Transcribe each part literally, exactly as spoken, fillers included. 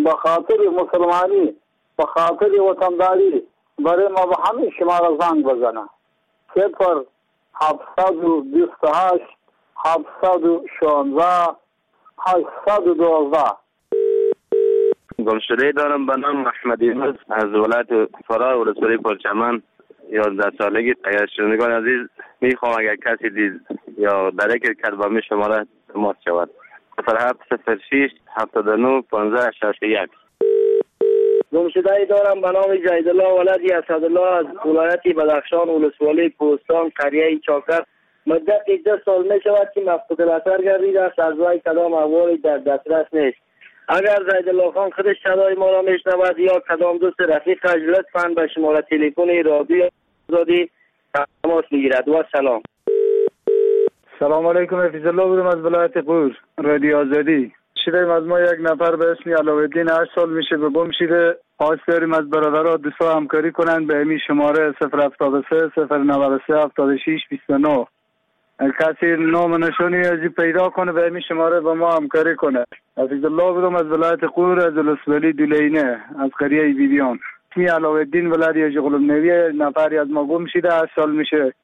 به خاطر مسلمانی، به خاطر وطنداری برای ما به همه شما را زنگ بزنه. صفر هفتصد و بیست و هشت هفتصد و شانزده هشتصد و دوازده. گمشده دارم به نام احمد یونس از ولایت فرا ولسوالی پرچمن. یازده سالگی. اگر شنوندگان عزیز میخوام اگر کسی دید یا درک کرد با می شما را تماس شود. صفر هفت صفر شش هفتاد و نه پانزده شصت و یک. گمشده دارم به نام جیدالله ولدی اسدالله از ولایت بدخشان ولسوالی کوهستان قریه چاکر. مدت ده سال می شود که مفقود الاثر گردیده است. از وی کدام احوالی در دسترس نیست. اگر جیدالله خان خودش صدای ما را میشنود یا کدام دوست رفیقش لطفاً به شماره تلفن رادیو آزادی تماس بگیرد. و سلام. سلام علیکم. حفیظ الله بودم از ولایت قور رادیو آزادی. شدیم از ما یک نفر به اسم علاءالدین هشت سال میشه به گم شده. خواست داریم از برادرها دوستا همکاری کنند به همین شماره صفر هفتاد و سه صفر نود و سه هفتاد و شش بیست و نه. کسی نام نشانی ازی پیدا کنه به همین شماره با ما همکاری کنه. حفیظ الله بودم از ولایت قور از ولسوالی دولینه از قریه بیبیان. می علاءالدین ولدی اجغلم نوی نفری از ما گم شده هشت سال میشه.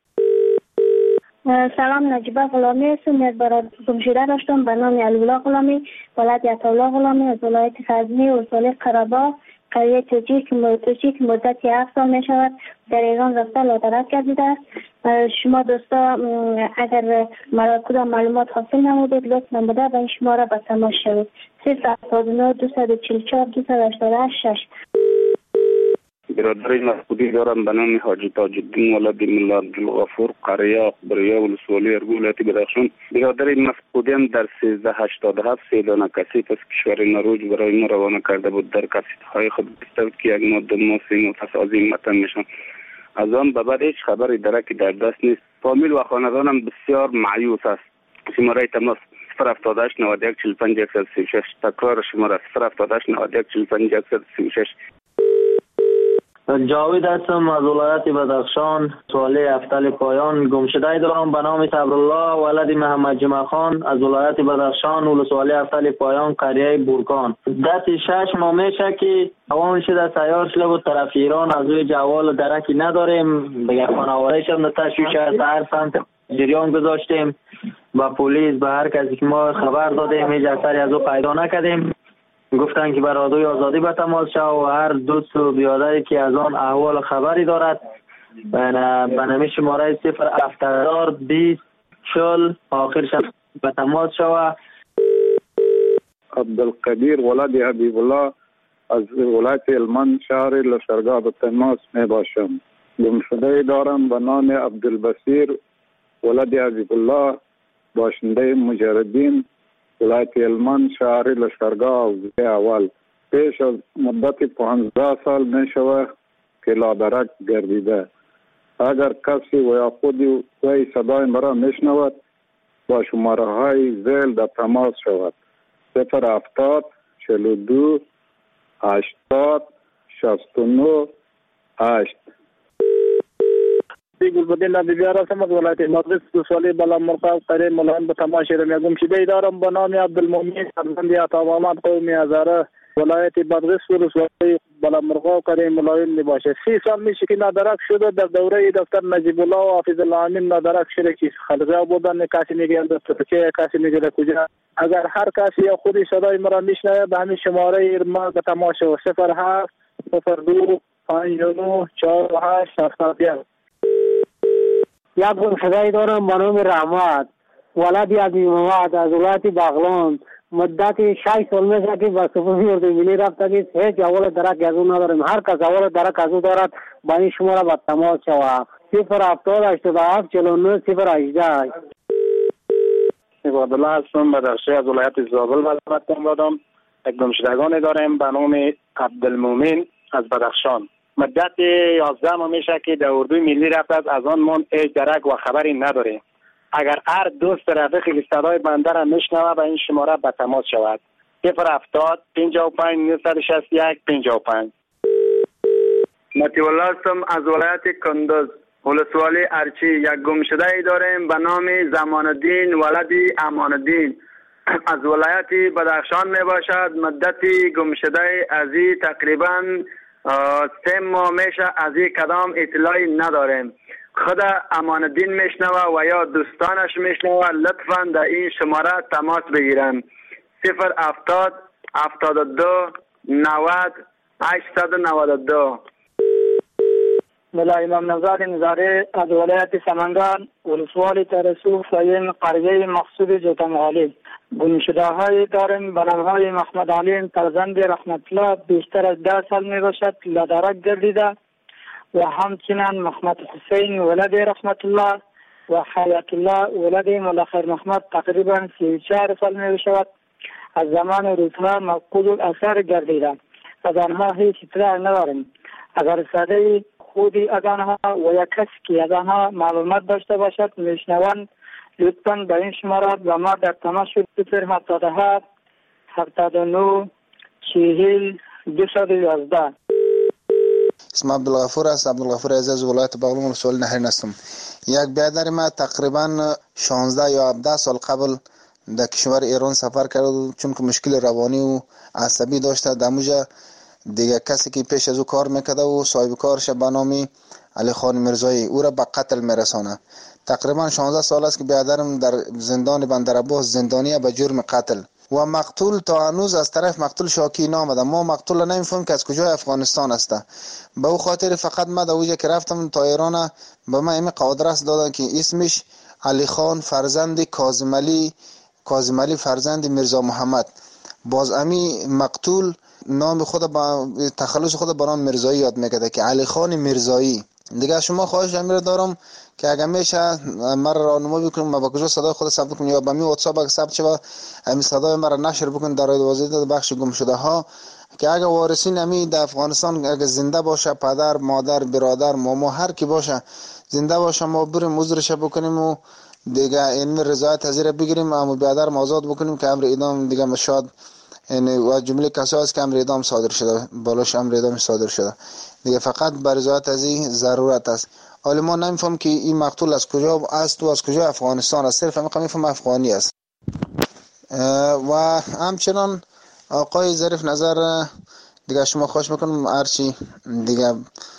سلام، نجیبه غلامی هستم. از برادر گم شده داشتم به نام علی‌الله غلامی ولد عطاالله غلامی از ولایت غزنی ولسوالی قره‌باغ قریه توجی که مدت هفت سال می شود در ایران رفته لادرک گردیده است. شما دوستا اگر مرا کدام معلومات حاصل نمودید لطف نموده به این شماره به تماس شوید. صفر هفتاد و نه دویست و چهل و چهار دویست و هشتاد و هشت شش. برادر مفقودی دارم به نام حاجی تاج الدین ولد ملا عبدالغفور قریه بریا ولسوالی ارگو ولایت بدخشان. برادر مفقودیم در سیزده هشتاد و هفت سه دانه کسیف از کشور نروژ برای ما روانه کرده بود. در کسیف های خود گفته که یک ماده ماسی مفصل از این متن میشن. از آن به بعد هیچ خبری درکی در دست نیست. فامیل و خاندانم بسیار مایوس است. شماره تماس صفر هفتاد و هشت نود و یک چهل و پنج صفر سی و شش. تکرار شماره صفر هفتاد و هشت نود و یک چهل و پنج صفر سی و شش. جاوید هستم از ولایت بدخشان سوالی افتل پایان. گمشده دارم به نام صبرالله ولد محمد جمعه خان از ولایت بدخشان ولسوالی افتل پایان قریه بورکان. دست شش ماه میشه که اوان شده سیار شده بود طرف ایران. از روی جوال درکی نداریم. بگه خانواده شد تشویش از هر سمت جریان گذاشتیم با پلیس به هر کسی که ما خبر دادیم هیچ اثری از او پیدا نکردیم. گفتن که برادوی آزادی به تماس شو و هر دوست و بیادری که از آن احوال خبری دارد به نمی شماره صفر هفتاد بیست چهل آخرش به تماس شو. عبدالقدیر ولد حبیب الله از ولایت هلمند شهر لشکرگاه به تماس می باشم. گمشده دارم به نام عبدالبصیر ولد حبیب الله باشنده مجردین ولایت هلمند شهر لشکرگاه اول. پیش از مدت پانزده سال می شود که لادرک گردیده. اگر کسی و یا خودی وی صدای مرا می شنود با شماره های زیل در تماس شود. صفر هفتاد چهل و دو هشتاد شصت و نه هشت. گلبدین نبیار هستم از ولایت مقدس ولسوالی بالا مرغاب قریه ملان به تماس شدم. گمشده دارم به نام عبدالمؤمن فرزند عطا محمد قومی هزاره ولایت مقدس ولسوالی بالا مرغاب قریه ملایون می باشه. سی سال میشه که نادرک شده. در دوره دکتر نجیب الله و حافظ الله امین نادرک شده که خلقه بودن. کسی میگه در ترکیه کسی میگه در کجا. اگر هر کسی یا خودی صدای مرا میشنوه به همین شماره ما به تماس شود. صفر هفت صفر دو پنج نه چهار هشت هفت یک. یک گمشده دارم به نام رحمت ولد عبدی محمد از ولایت بغلان. مدت شش سال میشه که به سپاهی اردوی ملی رفته که هیچ اول درک از او نداریم. هر کس اول درک از او دارد با این شماره به تماس شود. صفر هفتاد هشتاد و هفت چهل و نه صفر هجده. عبدالله هستم بدخشی از ولایت زابل وزارت دارم. یک گمشدگان داریم به نام عبدالمؤمن از بدخشان. مدت یازده ماه میشه که در اردوی ملی رفته. از آن ما هیچ درک و خبری نداریم. اگر هر دوست رفیقی که صدای بنده را میشنوه به این شماره به تماس شود. صفر هفتاد پنجاه و پنج نهصد و شصت و یک پنجاه و پنج. مطیع الله هستم از ولایت کندوز ولسوالی ارچی. یک گمشده ای داریم به نام زمان الدین ولدی امان الدین از ولایت بدخشان می باشد. مدت گمشده از این تقریبا سه ماه میشه از این کدام اطلاعی نداریم. خود امان الدین میشنوه و یا دوستانش میشنوه لطفا در این شماره تماس بگیرن. صفر هفتاد هفتاد و دو نود هشتصد و نود و دو. ملا امام نژاد نظاری از ولایت سمنگان ولسوالی ترسو ساین قریه مقصود جوتمغالی. گمشده های داریم به نام های محمد علی فرزند رحمت الله بیشتر از ده سال می باشد لدرک گردیده و همچنین محمد حسین ولد رحمت الله و حیات الله ولد ملخیر محمد تقریبا سی و چهار سال می شود. از زمان روزها مفقود الاثر گردیده. از آنها هیچ اطلاع نداریم. اگر ساده خودی از آنها و یک کسی که از آنها معلومات داشته باشد میشنوند لطفاً به این شماره و ما در تماس صفر هفتاد و هفت هفتاد و نه چهل دویست و یازده. اسم عبدالغفور است. عبدالغفور عزیز ولایت بغلان ولسوالی نهرین هستم. یک برادر ما تقریبا شانزده یا هفده سال قبل در کشور ایران سفر کرد چون که مشکل روانی و عصبی داشته. دموجه دیگه کسی که پیش از او کار میکرده و صاحب کارش به نام علی خان مرزایی او را به قتل میرسانه. تقریبا شانزده سال است که برادرم در زندان بندرعباس زندانی به جرم قتل و مقتول تا هنوز از طرف مقتول شاکی نامده. ما مقتول نمیفهمیم که از کجای افغانستان است. به او خاطر فقط ما در اوجه که رفتم تا ایران به ما این قادرس دادن که اسمش علی خان فرزند کاظم علی کاظم علی فرزند میرزا محمد. باز امی مقتول نام خود با تخلص خود با نام مرزایی یاد میکرده که علی خان مرزایی. دیگه شما خواهش امیر دارم که اگر میشه مرا راهنمایی بکنید ما با کجا صدای خود ثبت کنیم یا با می واتساپ اگه ثبت شه همین صدای مرا نشر بکنید در واسطه بخش گم شده ها که اگه وارثین امی در افغانستان اگه زنده باشه پدر مادر برادر ماما هر کی باشه زنده باشه ما بریم عذرش بکنیم و دیگه این رضایت از زیر بگیریم اما برادر آزاد بکنیم که امر اعدام دیگه مشاد یعنی و جمله کسایی است که امر اعدام صادر شده بالاش امر اعدام صادر شده دیگه فقط بر رضایت از این ضرورت است. حالا ما نمیفهم که این مقتول از کجا است و از کجا افغانستان است. صرف همین میفهم افغانی است. و همچنان آقای ظریف نظر دیگه شما خواهش میکنم هرچی دیگه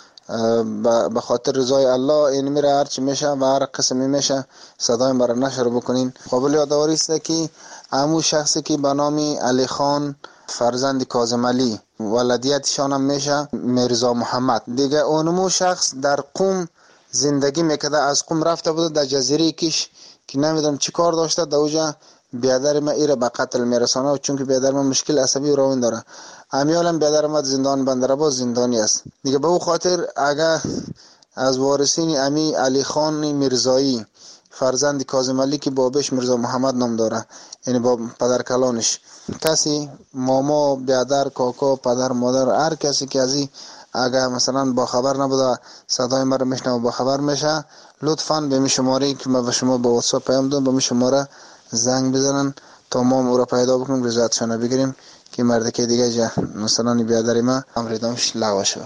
به خاطر رضای الله این میره هرچی میشه و هر قسمی میشه صدای مرا نشر بکنین. قابل یادآوری است که همون شخصی که به نام علی خان فرزند کاظم علی ولادیتشان هم میشه میرزا محمد. دیگه اونمو شخص در قم زندگی میکرده از قم رفته بوده در جزیره کش که نمیدونم چی کار داشته در اوجا بیادر ما ایره به قتل میرسانه چون که بیادر ما مشکل عصبی روان داره. امیالم بیادر ما زندان بندرعباس زندانی است. دیگه به او خاطر اگر از وارثین امی علی خان مرزایی فرزند کاظم علی که بابش میرزا محمد نام داره یعنی با پدر کلانش کسی ماما بیادر کاکا پدر مادر هر کسی که از این اگر مثلا با خبر نبوده صدای مرا میشنه و با خبر میشه لطفاً به می شماره که ما به شما با واتساپ پیام دادم به می شماره زنگ بزنن تا ما او را پیدا بکنیم رضایتشان بگیریم که مرد که دیگه جا مثلا بیادر ما امر اعدامش لغو شد.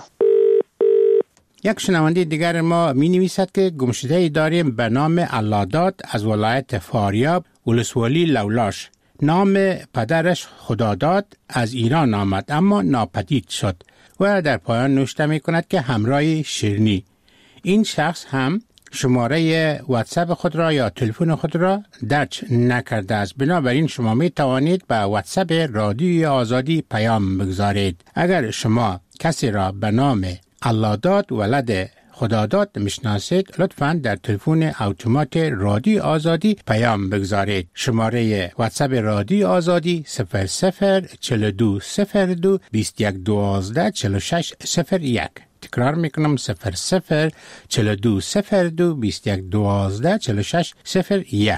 یک شنونده دیگر ما می نویسد که گمشده داریم به نام اللهداد از ولایت فاریاب ولسوالی لولاش. نام پدرش خداداد از ایران آمد اما ناپدید شد و در پایان نوشته می کند که همراه شیرنی. این شخص هم شماره واتساپ خود را یا تلفن خود را درج نکرده است. بنابراین شما می توانید به واتساپ رادیوی آزادی پیام بگذارید. اگر شما کسی را به نام اللهداد ولد خداداد میشناسید لطفاً در تلفن اتومات رادیو آزادی پیام بگذارید. شماره واتساپ رادیو آزادی صفر صفر چهل و دو صفر دو بیست و یک دوازده چهل و شش صفر یک. تکرار میکنم صفر صفر چهل و دو صفر دو بیست و یک دوازده چهل و شش صفر یک.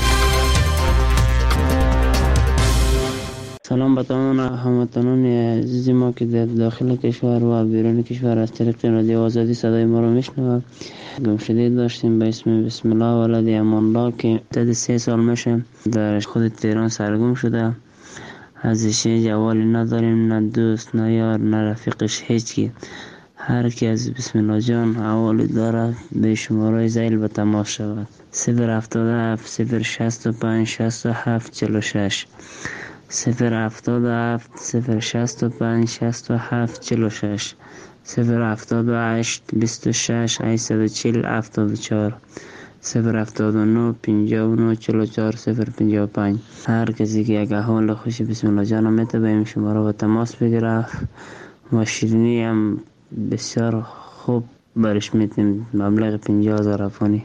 سلام به تمام هموطنان عزیز ما که در داخل کشور و بیرون کشور از طریق رادیو آزادی صدای ما رو میشنوند. گمشده داشتیم به اسم بسم الله ولد امان الله که مدت سه سال میشه در خود تهران سرگم شده. ازش جوالی نداریم، نه دوست نه یار نه رفیقش هیچ کی. هر کی از بسم الله جان حوالی دارد به شماره زیل به تماس شود. صفر هفتاد و هفت صفر شصت و پنج شصت و هفت چهل و شش صفر هفتاد و هفت صفر شصت و پنج شصت و هفت چهل و شش صفر هفتاد و هشت بیست و شش هشتصد و چهل هفتاد و چهار صفر هفتاد و نه پنجاه و نه چهل و چهار صفر پنجاه و پنج. هر کسی که یک احوال خوشی بسم الله جان میته به این شماره با تماس بگیره و شیرینی هم بسیار خوب برش میتیم. مبلغ پنجاه هزار افغانی.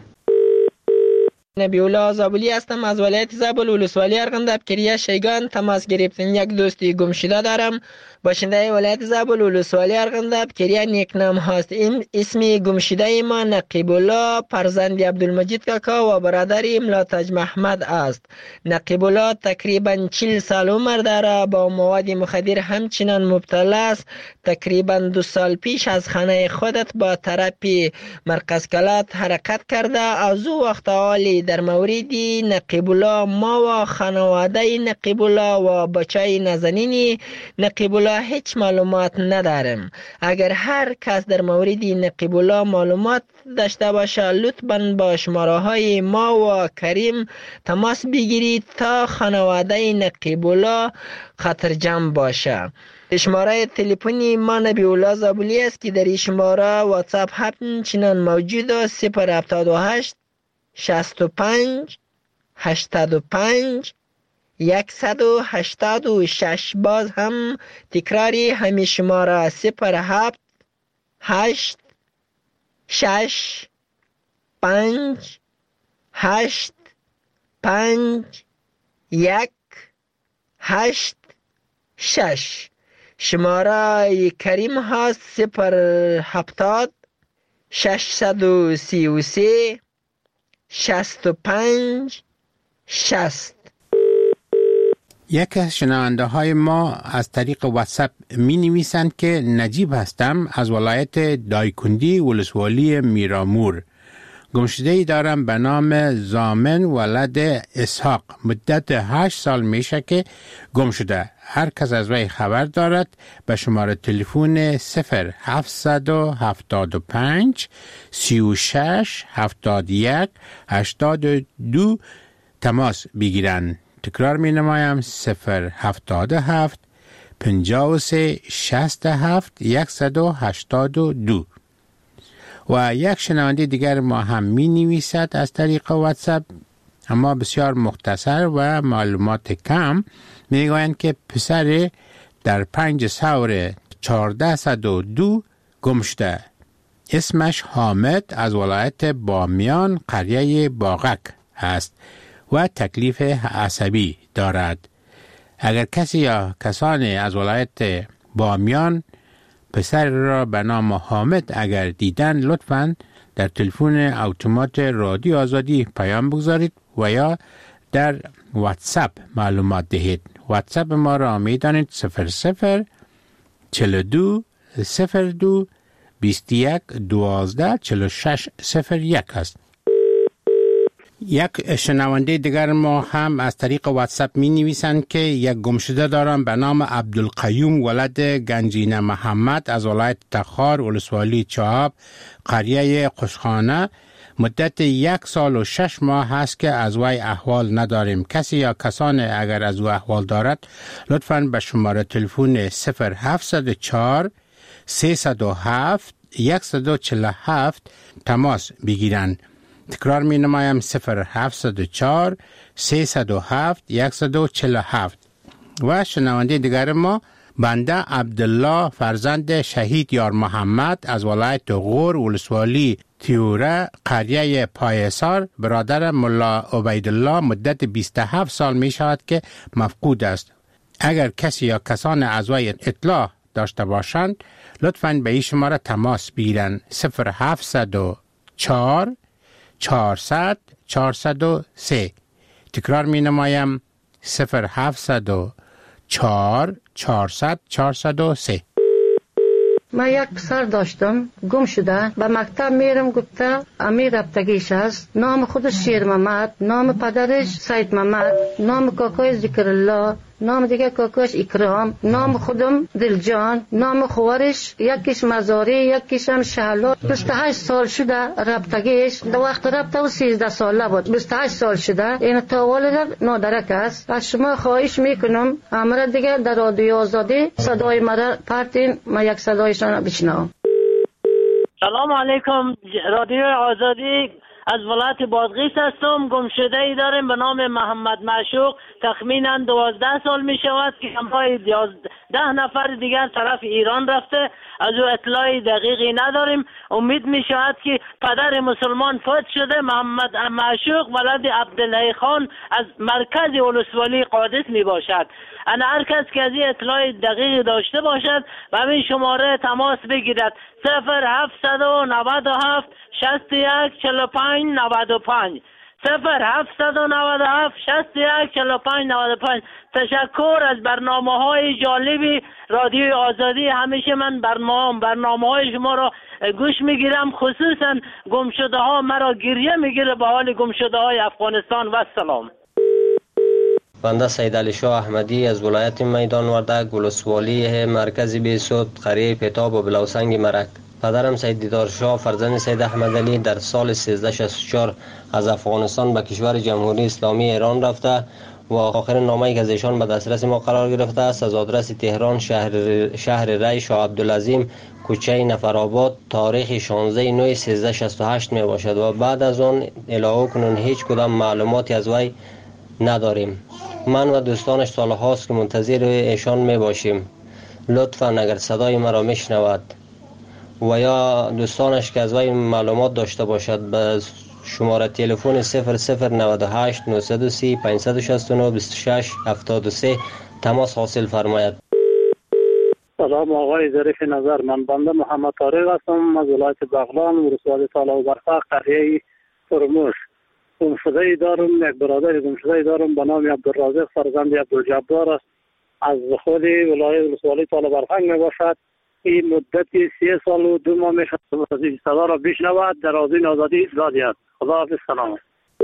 نبی الله زابلی هستم از ولایت زابل ولسوالی ارغنداب کریه شیگان تماس گرفتن. یک دوستی گم شده دارم باشنده ولایت زابل ولسوالی ارغنداب کریه نیکنام هست. اسم گم شده ما نقیب الله فرزند عبدالمجید کاکا و برادر ملاتج محمد است. نقیب الله تقریبا چهل سال عمر داره، با مواد مخدر همچنان مبتلا است. تقریبا دو سال پیش از خانه خودت با تراپی مرکز کلات حرکت کرده. از او وقت حالی در مورد نقیب الله ما و خانواده نقیب الله و بچه نازنین نقیب الله هیچ معلومات نداریم. اگر هر کس در مورد نقیب الله معلومات داشته باشه لطفاً با شماره های ما و کریم تماس بگیرید تا خانواده نقیب الله خطرجم باشه. شماره تلفنی ما نبی الله زابلی است که در این شماره واتساپ همچنان موجود است. صفر هفتاد و هشت شصت و پنج هشتاد و پنج صد و هشتاد و شش. باز هم تکراری همین شماره صفر هفت هشت شش پنج هشت پنج یک هشت شش. شماره کریم هست صفر هفتاد ششصد و سی و سه شصت و پنج شصت. یک از شنونده های ما از طریق واتساپ می نویسند که نجیب هستم از ولایت دایکندی ولسوالی میرامور. گمشده‌ای دارم به نام زامن ولد اسحاق. مدت هشت سال میشه که گم شده. هر کس از وی خبر دارد به شماره تلفن صفر هفتصد و هفتاد و پنج سی و شش هفتاد و یک هشتاد و دو تماس بگیرند. تکرار می نمایم صفر هفتاد و هفت پنجاه و سه شصت و هفت صد و هشتاد و دو. و یک شنونده دیگر ما هم می نویسد از طریق واتساپ اما بسیار مختصر و معلومات کم. می گویند که پسر در پنج سور چهارده صد و دو گم شده. اسمش حامد از ولایت بامیان قریه باغک است و تکلیف عصبی دارد. اگر کسی یا کسانی از ولایت بامیان پسر را به نام حامد اگر دیدن لطفاً در تلفن اتومات رادیو آزادی پیام بگذارید و یا در واتساپ معلومات دهید. واتساپ ما را می دانید صفر صفر چهل و دو صفر دو بیست و یک دوازده چهل و شش صفر یک است. یک شنونده دیگر ما هم از طریق واتساپ می نویسند که یک گمشده دارم به نام عبدالقیوم ولد گنجینه محمد از ولایت تخار ولسوالی چهاب قریه قشخانه. مدت یک سال و شش ماه هست که از وی احوال نداریم. کسی یا کسان اگر از او احوال دارد لطفاً به شماره تلفن صفر هفتصد و چهار سیصد و هفت صد و چهل و هفت تماس بگیرند. تکرار می نمایم صفر هفتصد و چهار سیصد و هفت صد و چهل و هفت. و شنونده دیگر ما بنده عبدالله فرزند شهید یار محمد از ولایت غور ولسوالی تیوره قریه پایسار برادر ملا عبیدالله مدت بیست و هفت سال می شود که مفقود است. اگر کسی یا کسان از وی اطلاع داشته باشند لطفاً به این شماره تماس بگیرند. صفر هفتصد و چهار چهارصد چهارصد و سه. تکرار می نمایم صفر هفتصد و چهار چهارصد چهارصد و سه. من یک پسر داشتم گم شده. به مکتب میرم گفته امیر رفتگیش است. نام خودش شیر محمد، نام پدرش سید محمد، نام کاکای ذکر الله نام دیگه کاکاش اکرام، نام خودم دلجان، نام خوارش یکیش مزاری، یکیش هم شهلا. بیست و هشت سال شده رابطگیش، در وقت رابطه و سیزده ساله بود. بیست و هشت سال شده این تولد نادرک است. از شما خواهش میکنم امر دیگه در رادیو آزادی صدای مرا پرتین، ما یک صدایشان بشنوم. سلام علیکم، رادیو آزادی از ولایت بادغیس هستم. گمشده ای داریم به نام محمد معشوق، تخمینا دوازده سال می شود که همراه ده نفر دیگر طرف ایران رفته. از او اطلاعی دقیقی نداریم. امید می شود که پدر مسلمان فوت شده. محمد معشوق ولد عبدالله خان از مرکز ولسوالی قادس می باشد. انا هر کس که از این اطلاع دقیق داشته باشد و همین شماره تماس بگیرد: صفر هفتصد و نود و هفت شصت و یک چهل و پنج نود و پنج صفر هفتصد و نود و هفت شصت و یک چهل و پنج نود و پنج. تشکر از برنامه های جالبی رادیو آزادی. همیشه من برنامه برنامه های شما را گوش میگیرم، خصوصا گمشده ها مرا گریه میگیره به حال گمشده های افغانستان. و سلام. بنده سید علی شاه احمدی از ولایت میدان وردک، ولسوالی مرکز بیسود، قریه پتاب و بلوسنگ مرک. پدرم سید دیدار شاه فرزند سید احمد علی در سال سیزده شصت و چهار از افغانستان به کشور جمهوری اسلامی ایران رفته و آخرین نامه‌ای که از ایشان به دسترس ما قرار گرفته است از آدرس تهران، شهر شهر ری، شاه عبدالعظیم، کوچه نفرآباد، تاریخ شانزده نوامبر سیزده شصت و هشت می باشد و بعد از آن الهو کنون هیچ کدام معلوماتی از وی نداریم. من و دوستانش سال هاست که منتظر ایشان می باشیم. لطفاً اگر صدای مرا میشنود و یا دوستانش که از وی معلومات داشته باشد به شماره تلفن صفر صفر نود و هشت نهصد و سی پانصد و شصت و نه بیست و شش هفتاد و سه تماس حاصل فرماید. سلام آقای ظریف نظر، من بنده محمد طارق هستم از ولایت بغلان، ولسوالی طالع برفق، قریه فرموش. گمشده ای دارم، یک برادر گمشده ای دارم به نام عبدالرازق فرزند عبدالجبار است. از خود ولایت ولسوالی طالع برفق می باشد. این مدتی سی سال و دو ماه می شود صدا را بشنود. در رادیو آزادی اطلاعی است. خداحافظ. سلام.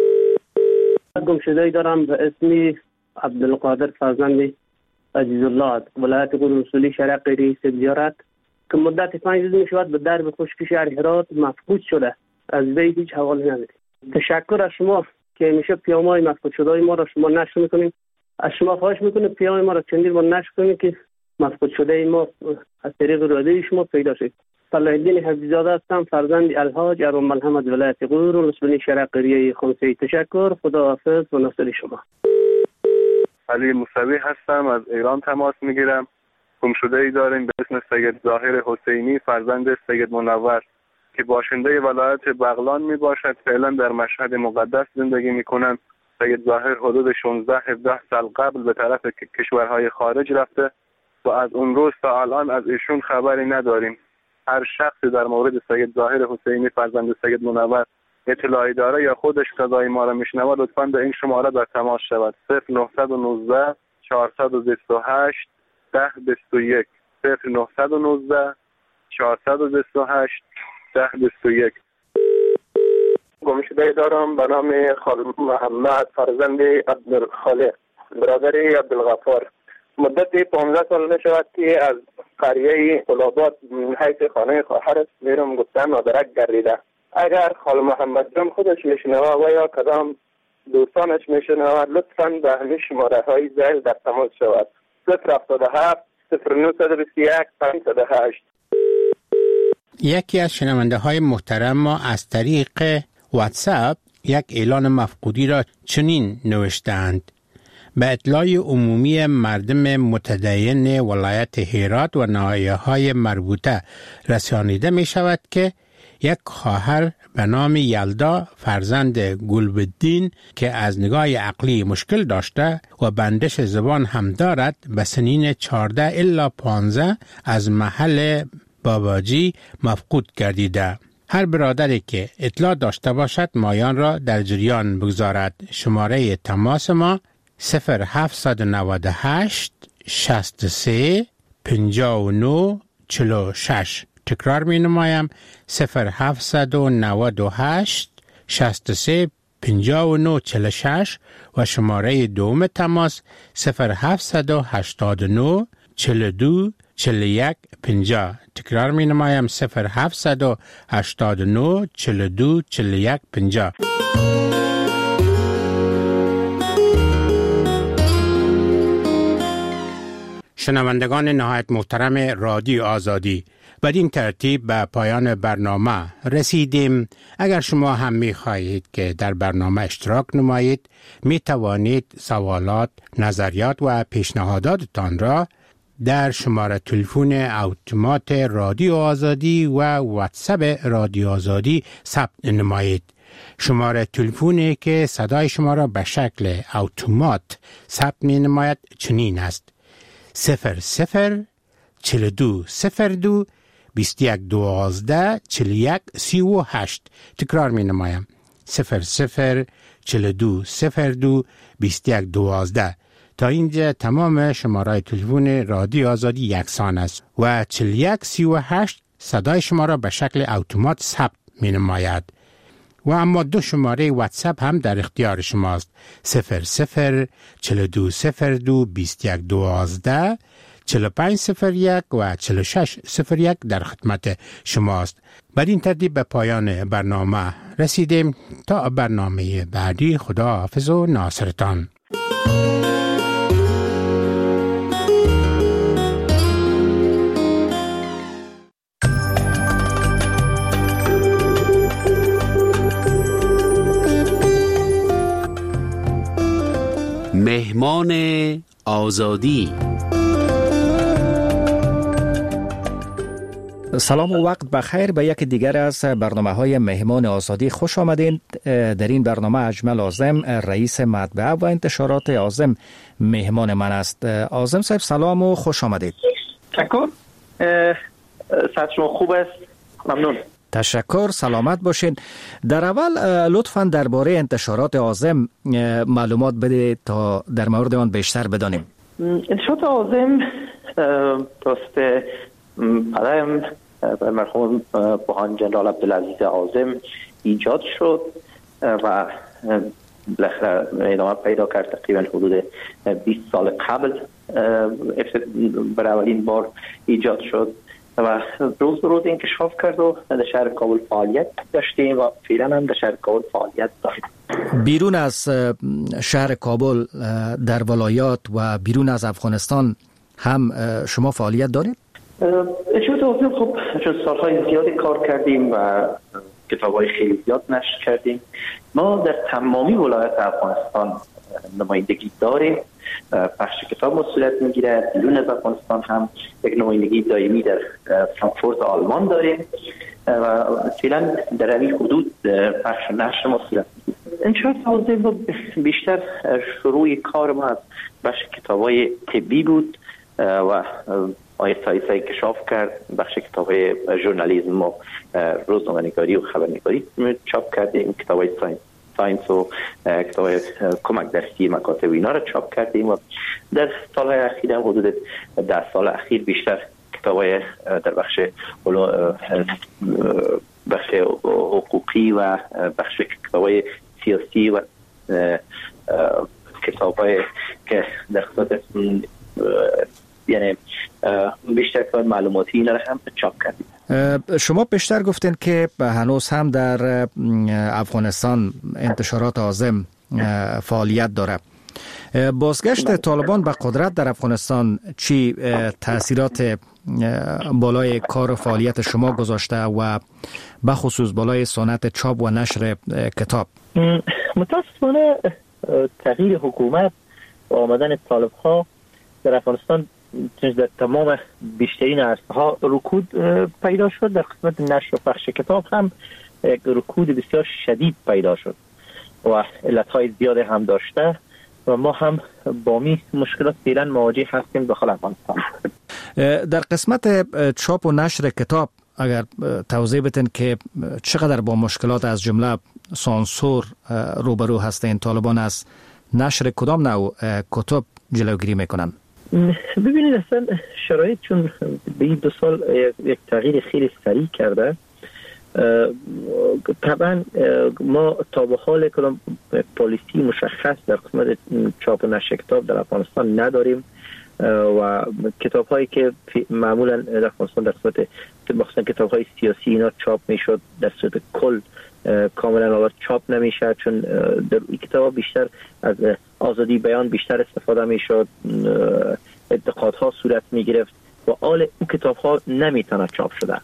گمشده ای دارم به اسم عبدالقادر فرزند عزیز الله، ولایت ولسوالی شهر قریه زیارت که مدت پنج روز می شود به درب خشکی شهر هرات مفقود شده. از وی هیچ حوالی نداریم. تشکر از شما که همیشه پیام‌های مفقود شده ما را شما نشر میکنید. از شما خواهش میکنم پیام ما را چندین بار نشر کنید که مفقود شده ما از طریق رادیو شما پیدا شد. صلاح الدین حفیظ‌زاده هستم، فرزند الحاج ابو محمد ولایت غور ولسوالی شهر قریه خمسی. تشکر، خداحافظ و ناصر شما. علی موسوی هستم، از ایران تماس میگیرم. گمشده ای داریم به اسم سید ظاهر حسینی فرزند سید منور که باشنده ولایت بغلان می باشد. فعلا در مشهد مقدس زندگی می کنند. سید ظاهر حدود شانزده هفده سال قبل به طرف کشورهای خارج رفته و از اون روز تا الان از ایشون خبری نداریم. هر شخصی در مورد سید ظاهر حسینی فرزند سید منور اطلاعی داره یا خودش صدای ما را میشنود لطفاً به این شماره در تماس شود: صفر نهصد و نوزده چهارصد و بیست و هشت ده بیست و یک صفر نهصد و نوزده چهارصد و بیست و هشت ده بیست و یک. گمشده دارم به نام خالد محمد فرزند عبدالخالق برادر عبدالغفار. مدت پانزده سال می شود که از قریه قلابات حیث خانه خواهرش میرم گفتن نادرک گردیده. اگر خال محمد جان خودش میشنوه و یا کدام دوستانش میشنوه لطفاً به همین شماره های زیل در تماس شود: صفر هفتاد و هفت صفر نهصد و بیست و یک پانصد و هشت. یکی از شنونده های محترم ما از طریق واتساپ یک اعلان مفقودی را چنین نوشتند: به اطلاع عمومی مردم متدین ولایت هرات و ناحیه‌های مربوطه رسانیده می شود که یک خواهر به نام یلدا فرزند گلبدین که از نگاه عقلی مشکل داشته و بندش زبان هم دارد به سنین چهارده الا پانزده از محل باباجی مفقود گردیده. هر برادری که اطلاع داشته باشد مایان را در جریان بگذارد. شماره تماس ما صفر هفتصد و نود و هشت شصت و سه پنجاه و نه چهل و شش. تکرار می نمایم: صفر هفتصد و نود و هشت شصت و سه پنجاه و نه چهل و شش و شماره دوم تماس صفر هفت هشت نه چهل و دو چهل و یک پنجاه. تکرار می نمایم صفر هفت هشت نه چهل و دو چهل و یک پنجاه. شنوندگان نهایت محترم رادیو آزادی، بدین ترتیب به پایان برنامه رسیدیم. اگر شما هم می خواهید که در برنامه اشتراک نمایید، می توانید سوالات، نظریات و پیشنهاداتتان را در شماره تلفن اتومات رادیو آزادی و واتساپ رادیو آزادی ثبت نمایید. شماره تلفنی که صدای شما را به شکل اتومات ثبت می نماید چنین است: صفر صفر چهل و دو صفر دو بیست و یک دوازده چهل و یک سی و هشت. تکرار می نمایم صفر صفر چهل و دو صفر دو بیست و یک دوازده. تا اینجا تمام شماره تلفن رادیو آزادی یکسان است و چهل و یک سی و هشت صدای شما را به شکل اتومات ثبت می نماید. و اما دو شماره واتساپ هم در اختیار شماست: صفر صفر چهل و دو صفر دو بیست و یک دوازده چهل و پنج صفر یک و چهل و شش صفر یک در خدمت شماست. بر این ترتیب به پایان برنامه رسیدیم. تا برنامه بعدی، خدا حافظ و ناصرتان. مهمان آزادی. سلام و وقت بخیر به یک دیگر از برنامه‌های مهمان آزادی خوش آمدید. در این برنامه اجمل اعظم، رئیس مطبعه و انتشارات اعظم، مهمان من است. اعظم صاحب سلام و خوش آمدید. تشکر. صحت شما خوب است؟ ممنون. تشکر، سلامت باشین. در اول لطفاً درباره انتشارات اعظم معلومات بده تا در مورد آن بیشتر بدانیم. انتشارات اعظم راست پدرم مرحوم بوهان جنرال عبدالعزیز اعظم ایجاد شد و بالاخره ادامه پیدا کرد. تقریبا حدود بیست سال قبل برای اولین بار ایجاد شد و روز به روز انکشاف کرد و در شهر کابل فعالیت داشتیم و فعلا هم در شهر کابل فعالیت داریم. بیرون از شهر کابل در ولایات و بیرون از افغانستان هم شما فعالیت دارید؟ انشاءالله اعظم خب چون سالهای زیادی کار کردیم و کتاب‌های خیلی زیاد نشر کردیم. ما در تمامی ولایات افغانستان نمایندگی داریم. بخش کتاب مسئولیت میگیره. بیرون از افغانستان هم یک نمایندگی دائمی در فرانکفورت آلمان داریم و فعلا در این حدود بخش نشر مسئولیت میگیره. انشاءالله اعظم بیشتر شروع کار ما از بخش کتاب‌های طبی بود و آیسته آیسته انکشاف کرد. بخش کتاب‌های ژورنالیسم و روزنامه‌نگاری و خبرنگاری چاپ کردیم. کتاب‌های ساینس ساینس و کتاب‌های کمک درسی مکاتب اینا را چاپ کردیم و در سال‌های اخیر حدود ده سال اخیر بیشتر کتاب‌های در بخش بخش حقوقی و بخش کتاب‌های سیاسی و کتاب‌های که در خصوص یعنی بیشتر کار معلوماتی اینا را هم چاپ کردیم. شما بیشتر گفتین که هنوز هم در افغانستان انتشارات اعظم فعالیت داره. بازگشت طالبان به قدرت در افغانستان چی تأثیرات بالای کار و فعالیت شما گذاشته و به خصوص بالای صنعت چاپ و نشر کتاب؟ متاسفانه تغییر حکومت و آمدن طالب‌ها در افغانستان در تمام بیشترین عرصه‌ها رکود پیدا شد. در قسمت نشر و پخش کتاب هم یک رکود بسیار شدید پیدا شد و علتهای زیاد هم داشته و ما هم با می مشکلات فعلا مواجه هستیم داخل افغانستان. در قسمت چاپ و نشر کتاب اگر توضیح بدین که چقدر با مشکلات از جمله سانسور روبرو هستین؟ طالبان از نشر کدام نوع کتب جلوگیری میکنن؟ ببینید اصلا شرایط چون به این دو سال یک تغییر خیلی سریع کرده طبعا ما تا به حال کدام پالیسی مشخص در قسمت چاپ و نشر کتاب در افغانستان نداریم و کتاب هایی که معمولا در افغانستان در قسمت مخصوصا کتاب های سیاسی اینا چاپ میشد در صورت کل کاملا حالا چاپ نمیشه، چون در این کتاب بیشتر از آزادی بیان بیشتر استفاده میشد، انتقادها صورت میگرفت و آل اون کتاب ها نمیتونه چاپ شده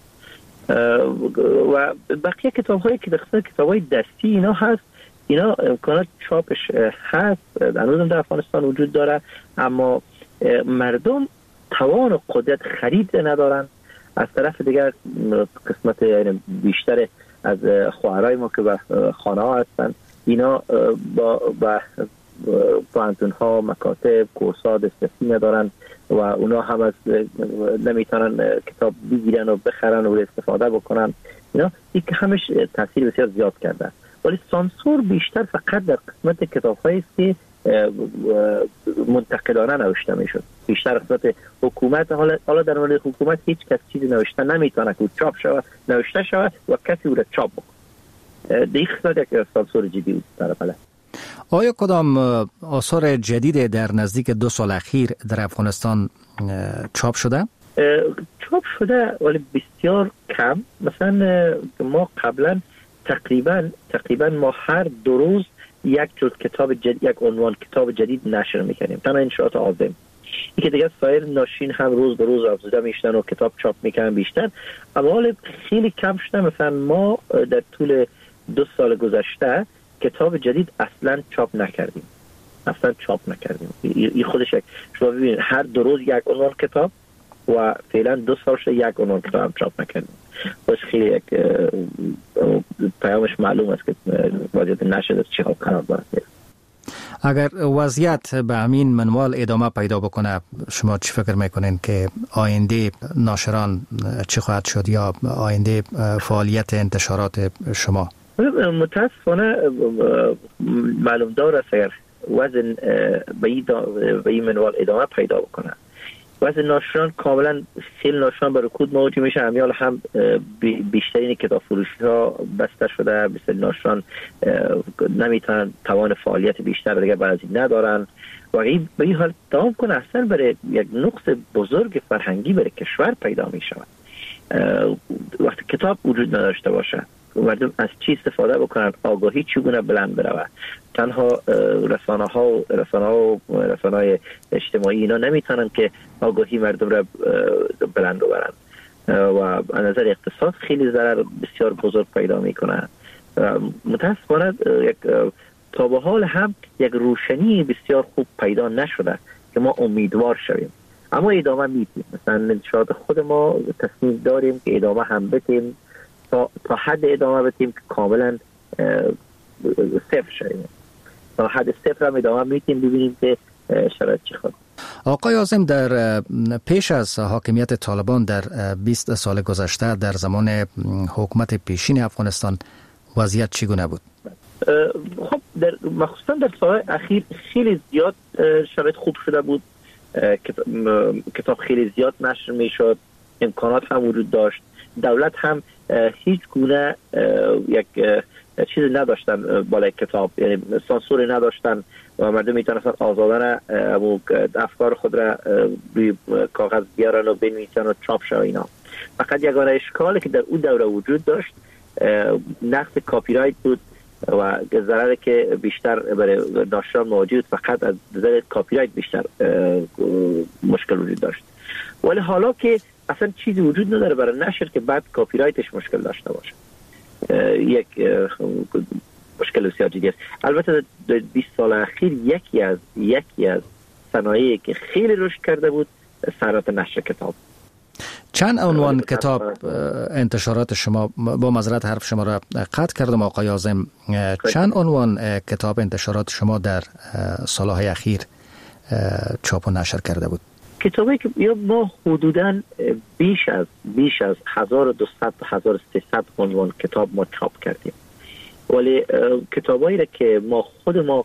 و بقیه کتاب هایی که در قسمت کتاب های دستی اینا هست، اینا امکانات چاپش هست، هنوز در افغانستان وجود داره، اما مردم توان و قدرت خرید ندارن. از طرف دیگر قسمت یعنی بیشتر از خواهرای ما که به خانه ها هستن اینا با با پانتون ها مکاتب کورس‌ها دسترسی ندارن و اونا هم از نمیتونن کتاب بگیرن و بخرن و استفاده بکنن. اینا یک همش تاثیر بسیار زیاد کرده، ولی سانسور بیشتر فقط در قسمت کتاب هایی که منتقدانه نوشته میشد. بیشتر قسمت حکومت، حالا حالا در مورد حکومت هیچ کس چیزی نوشته نمیتونه که چاپ شود، نوشته شود و کسی او را چاپ بکنه. دیگه قسمت یک سانسور جدی بود در بله. آیا کدام آثار جدید در نزدیک دو سال اخیر در افغانستان چاپ شده؟ چاپ شده ولی بسیار کم. مثلا ما قبلا تقریبا تقریبا ما هر دو روز یک جلد کتاب جدید، یک عنوان کتاب جدید نشر میکنیم، تنها انشاءات عازم. یکی دیگه سایر ناشرین هم روز به روز افزوده میشتن و کتاب چاپ میکنن بیشتر، اما حال خیلی کم شده. مثلا ما در طول دو سال گذشته کتاب جدید اصلا چاپ نکردیم، اصلا چاپ نکردیم. این خودش یک، شما ببینید هر دو روز یک عنوان کتاب و فعلا دو سال شده یک عنوان کتاب هم چاپ نکردیم. باش خیلی یک پیامش معلوم است که وضعیت نشده چه حال قرار دارد. اگر وضعیت به همین منوال ادامه پیدا بکنه، شما چی فکر میکنین که آینده ناشران چی خواهد شد یا آینده فعالیت انتشارات شما؟ متاسفانه معلوم دار است اگر وزن به این منوال ادامه پیدا بکنه، وزن ناشران کاملا خیلی ناشران به رکود مواجه میشه. همیال هم بیشترین کتاب فروشی ها بسته شده، بسیار ناشران نمیتونن توان فعالیت بیشتر دیگه بعضی ندارن و این به این حال دوام کنه اصلا برای یک نقص بزرگ فرهنگی برای کشور پیدا میشه. وقتی کتاب وجود نداشته باشه مردم از چی استفاده بکنن، آگاهی چگونه بلند بروه. تنها رسانه ها رسانه ها و رسانه های اجتماعی اینا نمیتونن که آگاهی مردم را بلند ببرن و از نظر اقتصاد خیلی ضرر بسیار بزرگ پیدا میکنه. متاسفانه یک تا به حال هم یک روشنی بسیار خوب پیدا نشده که ما امیدوار شویم، اما ادامه میدیم. مثلا شاید خود ما تصمیم داریم که ادامه هم بدیم، تا تا حد ادامه بدیم که کاملا صفر شویم. تا حد صفر هم ادامه میدیم ببینیم که شرایط چی خواهد. آقای عاظم، در پیش از حاکمیت طالبان در بیست سال گذشته در زمان حکومت پیشین افغانستان وضعیت چگونه بود؟ خب در مخصوصا در سال اخیر خیلی زیاد شرایط خوب شده بود. کتاب خیلی زیاد نشر میشد، امکانات هم وجود داشت، دولت هم هیچ گونه یک چیزی نداشتن بالای کتاب، یعنی سانسوری نداشتن و مردم میتونستن آزادانه افکار خود را روی کاغذ بیارن و بنویسن و چاپ شه اینا. فقط یگانه اشکالی که در اون دوره وجود داشت نقص کاپی رایت بود و ضرری که بیشتر برای ناشران موجود فقط از نظر کاپی رایت بیشتر مشکل وجود داشت. ولی حالا که اصلا چیزی وجود نداره برای نشر که بعد کاپی رایتش مشکل داشته باشه، یک مشکل بسیار جدی است. البته در بیست سال اخیر یکی از یکی از صنایعی که خیلی رشد کرده بود صنعت نشر کتاب. چند عنوان کتاب انتشارات شما، با معذرت حرف شما را قطع کردم آقای عاظم، چند عنوان کتاب انتشارات شما در سالهای اخیر چاپ و نشر کرده بود؟ کتابی که ما حدوداً بیش از بیش از هزار و دویست تا هزار و سیصد عنوان کتاب ما چاپ کردیم. ولی کتابایی را که ما خود ما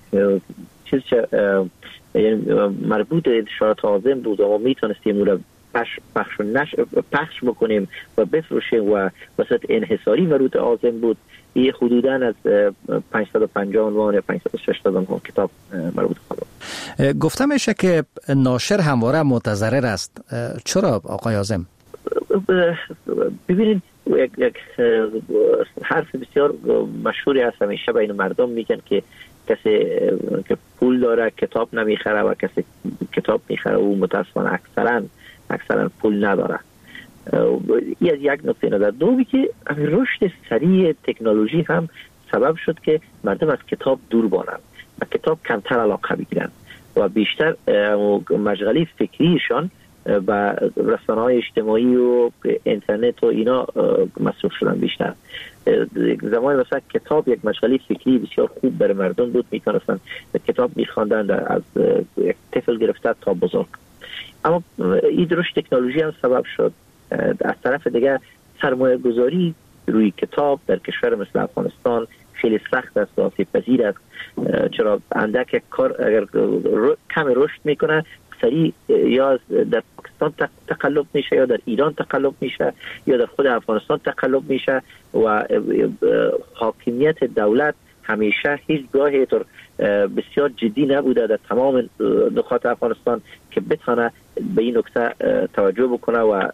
چیز یعنی مربوط انتشارات عاظم بود و ما میتونستیم اون را پخش پخش و نش پخش بکنیم و بفروشیم و وسط انحصاری مربوط آزم بود. این حدوداً از پانصد و پنجاه عنوان یا پانصد و شصت عنوان کتاب مربوط خود. گفته میشه که ناشر همواره متضرر است. چرا آقای عازم؟ ببینید یک یک حرف بسیار مشهوری هست همیشه بین مردم میگن که کسی که پول داره کتاب نمیخره و کسی کتاب میخره و متاسفانه اکثرا اکثرا پول نداره. این از یک نکته نظر. دومی که رشد سریع تکنولوژی هم سبب شد که مردم از کتاب دور بانند و کتاب کمتر علاقه بگیرند و بیشتر مشغله فکریشان و رسانه‌های اجتماعی و اینترنت و اینا مصروف شدن بیشتر. زمان مثلا کتاب یک مشغله فکری بسیار خوب برای مردم بود، میتونستن کتاب میخواندن از یک طفل گرفته تا بزرگ. اما این رشد تکنولوژی هم سبب شد از طرف دیگه سرمایه گذاری روی کتاب در کشور مثل افغانستان خیلی سخت است و آسیب پذیر است، چرا اندک کار اگر کم رشد میکنه سریع یا در پاکستان تقلب میشه یا در ایران تقلب میشه یا در خود افغانستان تقلب میشه و حاکمیت دولت همیشه هیچ گاهی طور بسیار جدی نبوده در تمام نقاط افغانستان که بتونه به این نکته توجه بکنه و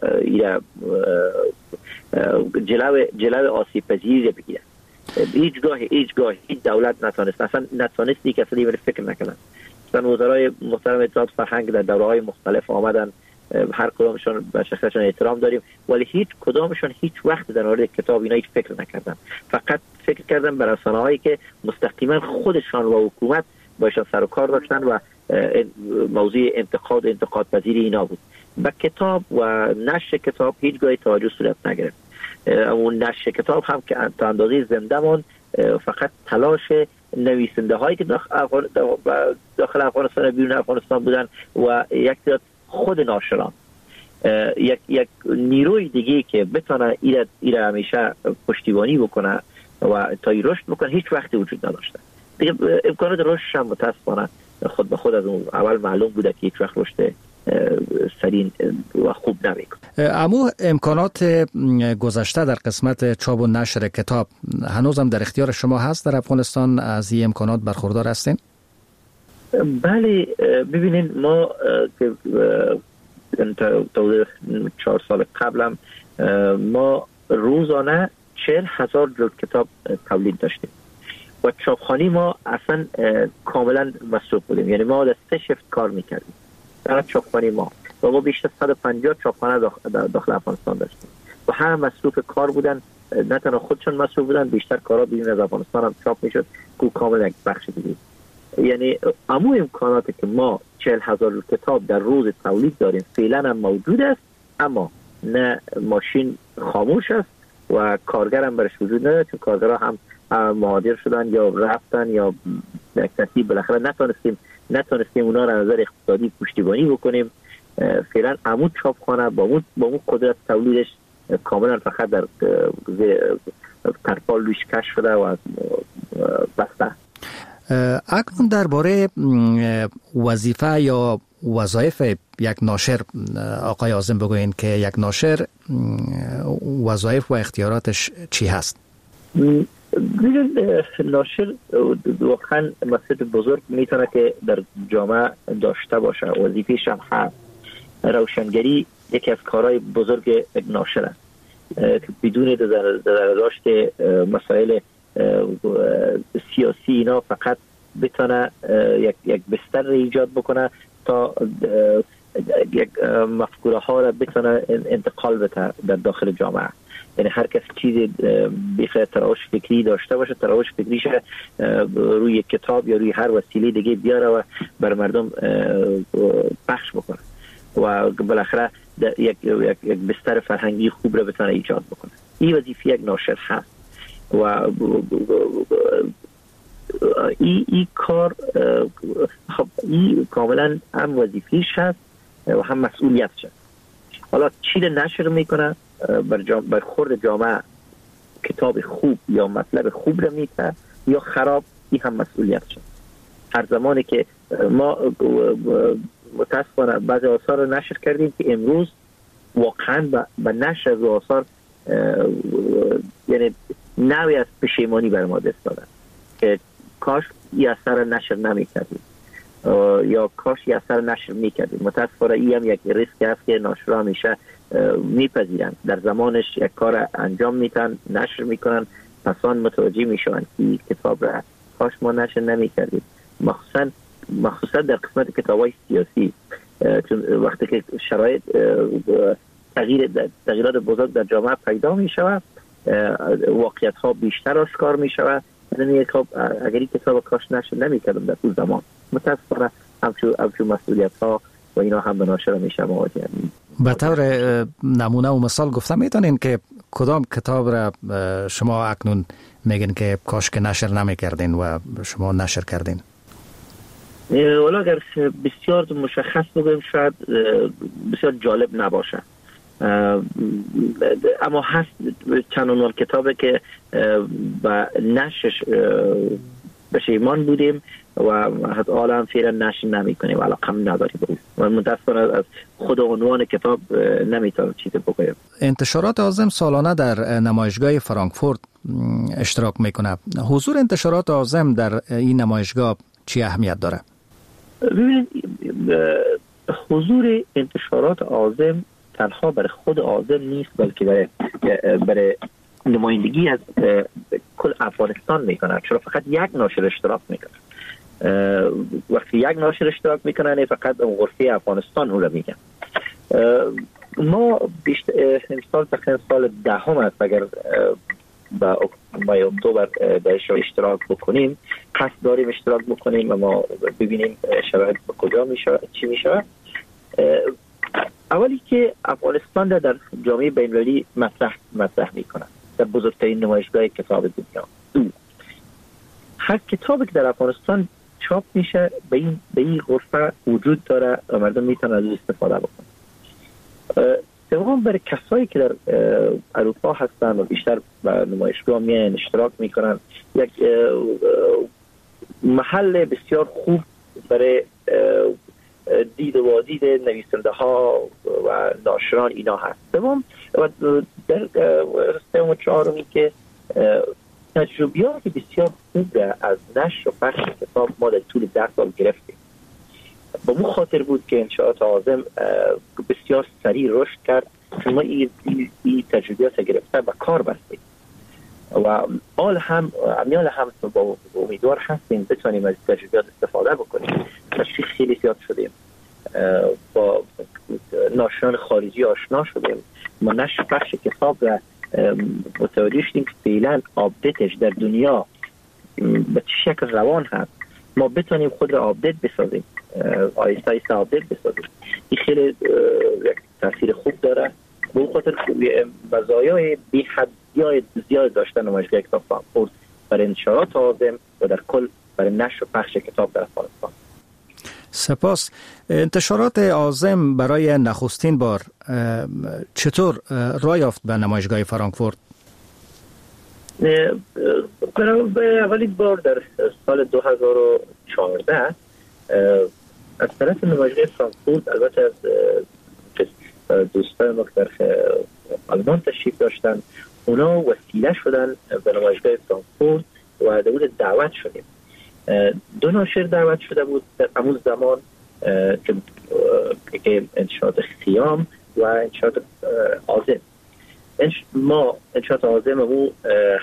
جلو جلو آسیب پذیری بگیره. هیچ گاهی هیچ گاهی هیچ دولت نتونست اصلا نتونستی که اصلا فکر نکنن. مثلا وزرای محترم اتحاد فرهنگ در دوره‌های مختلف آمدن، هر کدامشون به شخصیتشون احترام داریم، ولی هیچ کدامشون هیچ وقت در مورد کتاب اینا هیچ فکر نکردن. فقط فکر کردن به رسانه‌هایی که مستقیما خودشان و حکومت باشون سر و کار داشتن و موضوع انتقاد انتقاد پذیری اینا بود. با کتاب و نشر کتاب هیچگاه توجه صورت نگرفت. اون نشر کتاب هم که تا اندازه زنده مون فقط تلاش نویسنده هایی که داخل داخل افغانستان و بیرون افغانستان بودن و یک خود ناشران یک یک نیروی دیگه که بتونه ایره ایره همیشه پشتیبانی بکنه و تا رشد بکنه هیچ وقتی وجود نداشته. دیگه امکانات رشد هم متاسفانه خود به خود از اون اول معلوم بوده که هیچ وقت رشد سریع و خوب نمیکنه. اما امکانات گذشته در قسمت چاپ و نشر کتاب هنوزم در اختیار شما هست در افغانستان؟ از این امکانات برخوردار هستین؟ بله، ببینید ما که تا چهار سال قبلم ما روزانه چهل هزار جلد کتاب تولید داشتیم و چاپخانه ما اصلا کاملا مصروف بودیم، یعنی ما در سه شفت کار میکردیم در چاپخانه ما و ما بیشتر صد و پنجاه چاپخانه داخل افغانستان داشتیم و هر مصروف کار بودن، نه تنها خودشون مصروف بودن، بیشتر کارا بیرون از افغانستان هم چاپ میشد که کاملا یک بخش دیگه. یعنی امو امکاناتی که ما چهل هزار کتاب در روز تولید داریم فعلا هم موجود است، اما نه ماشین خاموش است و کارگر هم برش وجود نداره، چون کارگرها هم مهاجر شدن یا رفتن یا یک ترتیب بالاخره نتونستیم نتونستیم اونا را نظر اقتصادی پشتیبانی بکنیم. فعلا امو چاپخانه با اون با اون قدرت تولیدش کاملا فقط در ترپال روش کش شده و بسته. اکنون درباره وظیفه یا وظایف یک ناشر آقای عازم بگوین که یک ناشر وظایف و اختیاراتش چی هست؟ ناشر واقعا مسئله بزرگ میتونه که در جامعه داشته باشه. وظیفه‌ش هم هست. روشنگری یکی از کارهای بزرگ یک ناشر است که بدون داشت مسائل سیاسی اینا فقط بتونه یک یک بستر را ایجاد بکنه تا یک مفکوره ها را بتونه انتقال بده در داخل جامعه. یعنی هر کس چیز بخیر تراوش فکری داشته باشه، تراوش فکریش روی کتاب یا روی هر وسیله دیگه بیاره و بر مردم پخش بکنه و بالاخره یک یک یک بستر فرهنگی خوب را بتونه ایجاد بکنه. این وظیفه یک ناشر هست و این ای کار خب این کاملا هم وظیفه‌اش هست و هم مسئولیتش هست. حالا چی رو نشر میکنه بر, جام... بر خورد جامعه کتاب خوب یا مطلب خوب رو میکنه یا خراب، این هم مسئولیتش هست. هر زمانی که ما متاسفانه بعضی آثار رو نشر کردیم که امروز واقعا به نشر از آثار یعنی نوعی از پشیمانی بر ما دست دادن که کاش این اثر نشر نمی کردیم یا کاش این اثر نشر می کردیم. متاسفانه این هم یک ریسک هست که ناشرا همیشه میپذیرن، در زمانش یک کار انجام میتن، نشر میکنن، پسان متوجه میشوند که کتاب را کاش ما نشر نمی کردیم. مخصوصا مخصوصا در قسمت کتابای سیاسی، چون وقتی که شرایط تغییر تغییرات بزرگ در جامعه پیدا می شود، واقعیت ها بیشتر آشکار می شود. اگر این کتاب کاش نشر نمی کردم در اون زمان، متاسفانه همچون همچون مسئولیت ها و اینا هم به ناشر میشه مواجه. به طور نمونه و مثال گفتم میتونین که کدام کتاب را شما اکنون میگین که کاش که نشر نمی کردین و شما نشر کردین؟ ولی اگر بسیار مشخص بگویم شاید بسیار جالب نباشه، اما هست چند عنوان کتابه که با نشرش پشیمان بودیم و حتی حالا هم فعلا نشر نمی کنیم و علاقه هم نداریم بود و متاسفانه از خود عنوان کتاب نمیتونم چیزی بگویم. انتشارات عازم سالانه در نمایشگاه فرانکفورت اشتراک میکنه. حضور انتشارات عازم در این نمایشگاه چی اهمیت داره؟ ببینید، حضور انتشارات عازم تنها برای خود عازم نیست، بلکه برای برای نمایندگی از کل افغانستان میکنه، چرا فقط یک ناشر اشتراک میکنه. وقتی یک ناشر اشتراک میکنه نه فقط غرفه افغانستان اون رو میگن. ما بیشتر سال تقریبا سال دهم است اگر با ماه اکتبر درش اشتراک بکنیم، قصد داریم اشتراک بکنیم و ما ببینیم شرایط به کجا میشه چی میشه. اولی که افغانستان در جامعه بین‌المللی مطرح مطرح میکنه در بزرگترین نمایشگاه کتاب دنیا. دو، هر کتابی که در افغانستان چاپ میشه به این به این غرفه وجود داره و مردم میتونن از استفاده بکنن. سوم، برای کسایی که در اروپا هستن و بیشتر به نمایشگاه میان اشتراک میکنن، یک محل بسیار خوب برای دید و وادید نویسنده ها و ناشران اینا هست. سوم و در سوم و چهارمی که تجربیات بسیار خوب از نشر و پخش کتاب ما در طول ده سال گرفتیم. با مو خاطر بود که انشاءات عازم بسیار سریع رشد کرد چون ما این ای تجربیات گرفته به کار بستیم و آل هم امیال هم با امیدوار هستیم بتونیم از تجربیات استفاده بکنیم. تشریح خیلی زیاد شدیم، با ناشران خارجی آشنا شدیم، ما نشر پخش کتاب را متوجه شدیم که فعلا آپدیتش در دنیا به چه شکل روان هست، ما بتونیم خود را آپدیت بسازیم، آیسته آیسته آپدیت بسازیم. این خیلی یک تاثیر خوب داره. به اون خاطر مزایای بی حدی زیاد داشتن نمایشگاه کتاب فرانکفورت برای انتشارات عازم و در کل برای نشر و پخش کتاب در افغانستان. سپاس. انتشارات عازم برای نخستین بار چطور راه یافت به نمایشگاه فرانکفورت؟ برای اولین بار در سال دو هزار و چهارده از طرف نمایشگاه فرانکفورت، البته از دوستان ما که در آلمان تشریف داشتن، اونا وسیله شدن به نمایشگاه فرانکفورت و در اون دعوت شدیم. دو ناشر دعوت شده بود در همون زمان که انتشارات خیام و انتشارات عازم. ما انتشارات عازم همون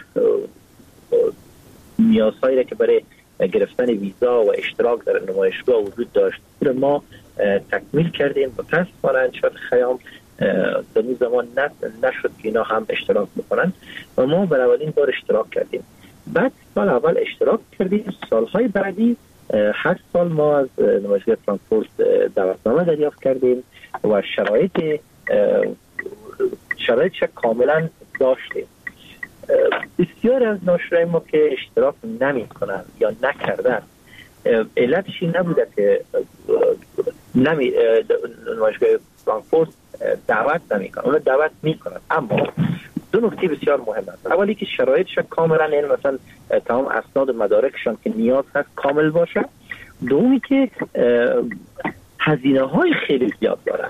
نیازهایی را که برای گرفتن ویزا و اشتراک در نمایشگاه وجود داشت ما تکمیل کردیم و پس مانه انتشارات خیام در اون زمان نشد که اینا هم اشتراک بکنن و ما بر اولین بار اشتراک کردیم. بعد سال اول اشتراک کردیم، سالهای بعدی هر سال ما از نمایشگاه فرانکفورت دعوتنامه دریافت کردیم و شرایط شرایطش کاملا داشتیم. بسیار از ناشرای ما که اشتراک نمی کنن یا نکردن، علتش این نبوده که نمی نمایشگاه فرانکفورت دعوت نمی کنن، اون دعوت می کنن، اما دو نکته بسیار مهم است. اولی که شرایطش کاملا این مثلا تمام اسناد و مدارکشان که نیاز هست کامل باشه. دومی که هزینه های خیلی زیاد دارن.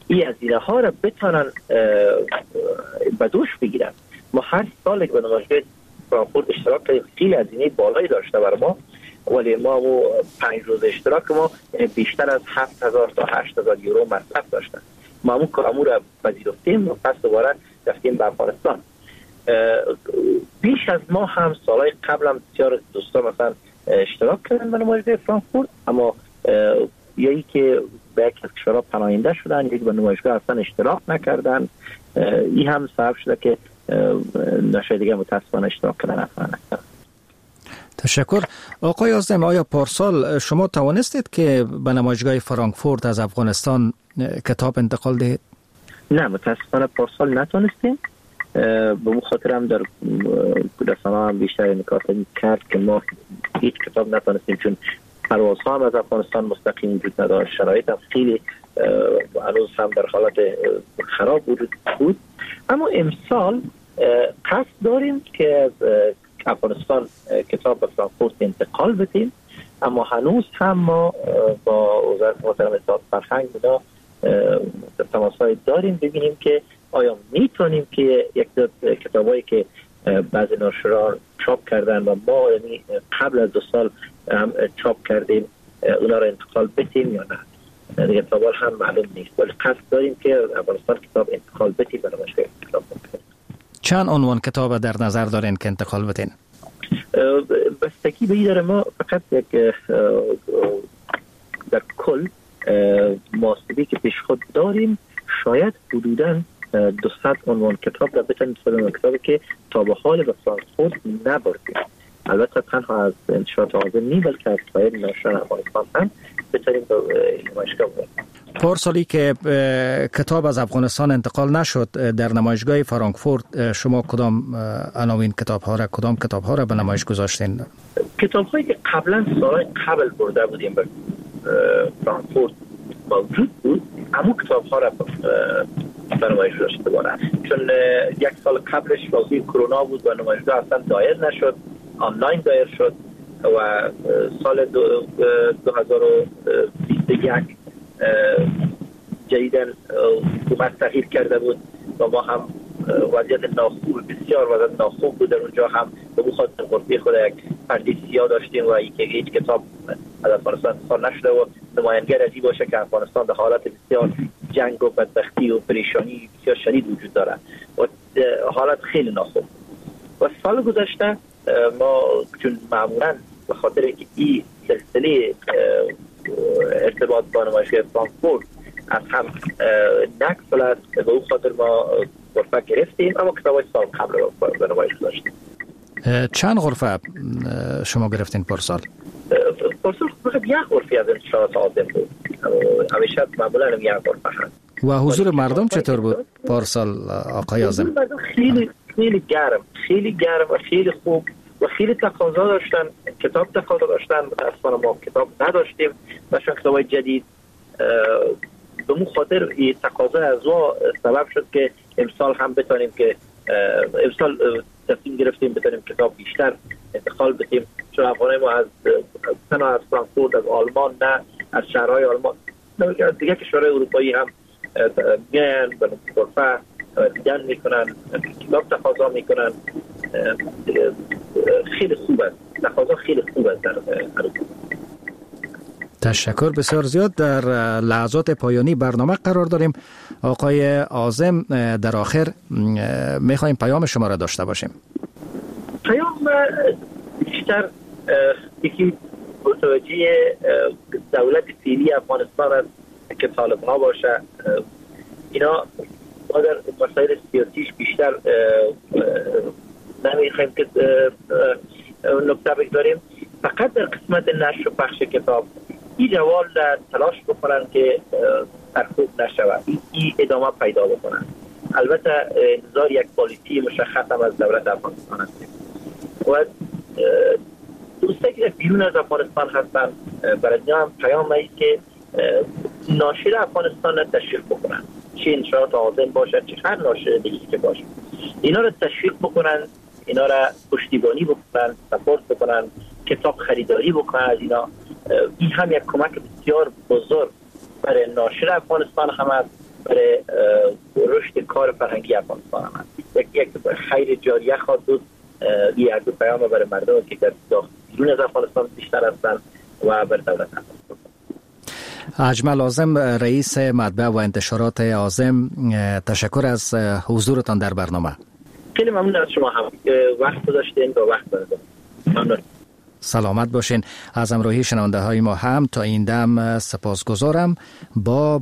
این هزینه ها را بتونن به دوش بگیرن. ما هر سال که به نمایشگاه فرانکفورت اشتراک کردیم، خیلی هزینه بالایی داشته برای ما، ولی ما و پنج روز اشتراک ما بیشتر از هفت هزار تا هشت هزار یورو مصرف داشتن. ما همون کارمون را پذیرفتیم و پس دوباره رفتیم به افغانستان. بیش از ما هم سالهای قبل هم بسیار دوستان مثلا اشتراک کردن به نمایشگاه فرانکفورت، اما یکی که به یک از کشورها پناهنده شدن، یکی به نمایشگاه اصلا اشتراک نکردن. این هم سبب شده که نشای دیگه متاسفانه اشتراک کردن افغانستان. تشکر. آقای عازم، آیا پارسال شما توانستید که به نمایشگاه فرانکفورت از افغانستان کتاب انتقال دهید؟ نه، متاسفانه پارسال نتونستیم. به اون خاطر هم در رسانه هم بیشتر نکات کرد که ما هیچ کتاب نتونستیم، چون پروازها هم از افغانستان مستقیم وجود نداشت، شرایط هم خیلی هنوز هم در حالت خراب بود. اما امسال قصد داریم که از افغانستان کتاب به فرانکفورت انتقال بدیم، اما هنوز هم ما با وزارت محترم اطلاعات فرهنگ اینا تماس‌های داریم ببینیم که آیا میتونیم که یک دو کتابایی که بعضی ناشران چاپ کردن و ما یعنی قبل از دو سال هم چاپ کردیم اونا رو انتقال بدیم یا نه. دیگه تابال هم معلوم نیست، ولی قصد داریم که افغانستان کتاب انتقال بدیم. برای نمایشگاه کتاب چند عنوان کتاب در نظر دارین که انتقال بدین؟ بستگی به این داره. ما فقط یک در کل محاسبی که پیش خود داریم شاید حدوداً دویست عنوان کتاب را بتونیم استفاده کتابی که تا به حال به فرانکفورت نبردیم. البته تنها از انتشارات آزم نی بلکه از سایر ناشران افغانستان هم بتونیم به نمایشگاه بردیم. پارسالی که کتاب از افغانستان انتقال نشد در نمایشگاه فرانکفورت، شما کدام عناوین کتاب ها را کدام کتاب ها را به نمایش گذاشتین؟ کتاب هایی که قبلا سال قبل برده بودیم به فرانکفورت موجود بود، اما کتاب ها را به نمایش گذاشته بودن، چون یک سال قبلش وقتی کرونا بود و نمایشگاه اصلا دایر نشد، آنلاین دایر شد و سال دو, دو هزار و بیست و یک جدیدن حکومت تغییر کرده بود و ما هم وضعیت ناخوب بسیار وضعیت ناخوب بود. در اونجا هم به بخاطر غرفه خود یک پرده سیاه داشتیم و که هیچ کتاب از افغانستان انتقال نشده و نمایانگر از این باشه که افغانستان در حالت بسیار جنگ و بدبختی و پریشانی بسیار شدید وجود داره و حالت خیلی ناخوب. و سال گذشته ما چون معمولا به خاطر که این سلسله ارتباط با نمایشگاه فرانکفورت از هم نگسلد، به اون خاطر ما غرفه گرفتیم، اما کتابای سال قبل رو به نمایش داشتیم. چند غرفه شما گرفتین پارسال؟ پارسال فقط یک غرفه از انتشارات آزم بود، همیشه معمولا یک غرفه هست. و حضور مردم چطور بود پارسال آقای عازم؟ حضور مردم خیلی خیلی گرم خیلی گرم و خیلی خوب و خیلی تقاضا داشتن، کتاب تقاضا داشتن. اصلا ما کتاب نداشتیم و چون کتابای جدید به اون خاطر این تقاضا از ما سبب شد که امسال هم بتونیم که امسال تصمیم گرفتیم بتونیم کتاب بیشتر انتقال بدیم، چون افغانای ما از تنها از فرانکفورت، از آلمان نه از شهرهای آلمان از دیگه کشورهای اروپایی هم میان به غرفه دیدن میکنن، کتاب تقاضا میکنن. خیلی خوب است، تقاضا خیلی خوب است در اروپا. تشکر بسیار زیاد. در لحظات پایانی برنامه قرار داریم. آقای عازم، در آخر میخوایم پیام شما را داشته باشیم. پیام بیشتر یکی متوجه دولت فعلی افغانستان است که طالب ها باشه. اینا ما در مسائل سیاسیش بیشتر نمیخوایم که نکته بگذاریم. فقط در قسمت نشر و پخش کتاب این روال تلاش بکنن که سرکوب نشود، این ادامه پیدا بکنن. البته انتظار یک پالیسی مشخص هم از دولت افغانستان هستیم و دوسته که بیرون از افغانستان هستن برای اینا هم پیام است که ناشر افغانستان را تشویق بکنن، چه انتشارات آزم باشه چه هر ناشر دیگه که باشه، اینا را تشویق بکنن، اینا را پشتیبانی بکنن، سپورت بکنن، کتاب خریداری بکنن از اینا. این هم یک کمک بسیار بزرگ برای ناشر افغانستان هم است برای رشد کار فرهنگی افغانستان هم یک یک خیر جاریه خواهد بود. یک دو پیام برای مردم که در داخل از افغانستان بیشتر هستند و بر دولت هم. اجمل اعظم، رئیس مطبع و انتشارات اعظم، تشکر از حضورتان در برنامه. خیلی ممنون از شما هم که وقت گذاشتین و وقت بردید. ممنون. سلامت باشین. از همراهی شنونده های ما هم تا این دم سپاسگزارم. با